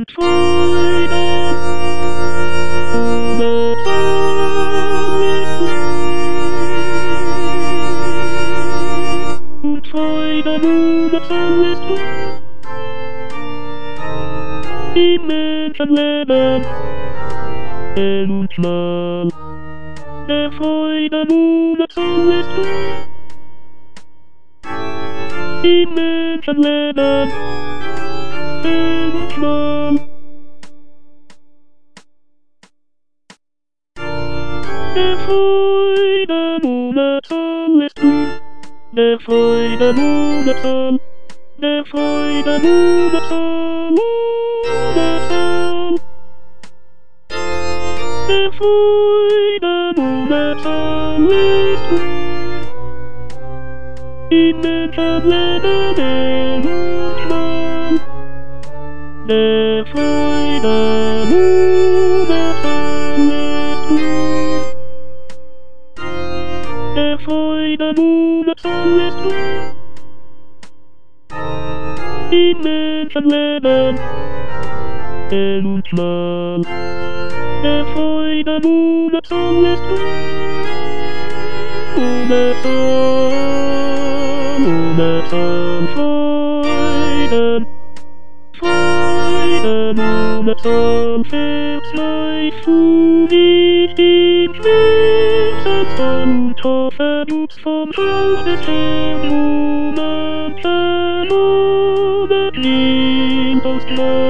und Freude ohne und Freude ohne die Menschen leben und mal der Freude ohne die Menschen leben und mal der Freude ohne der Freude ohne der Freude ohne der Freude ohne die Menschen leben und mal der Freude ohne der Freude ohne die Menschen leben und mal der Freude ohne Freuden, Freuden ohne Zorn verzweif du nicht im Schmerzen und hoffe du's vom Haus des Herrn ohne ohne Glied aus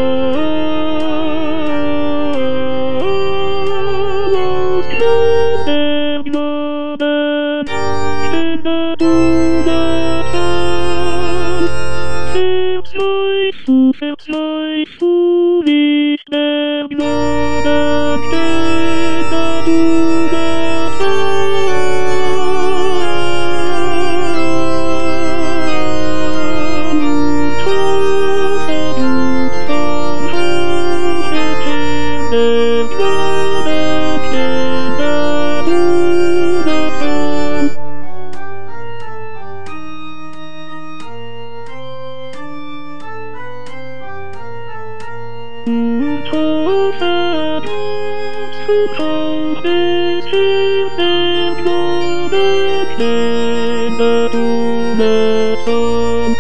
der Gnaden, stände du verzweif du nicht der Gnaden, stände du und hoffe du's vom Haus des Herrn der Gnaden, stände ohne Zorn.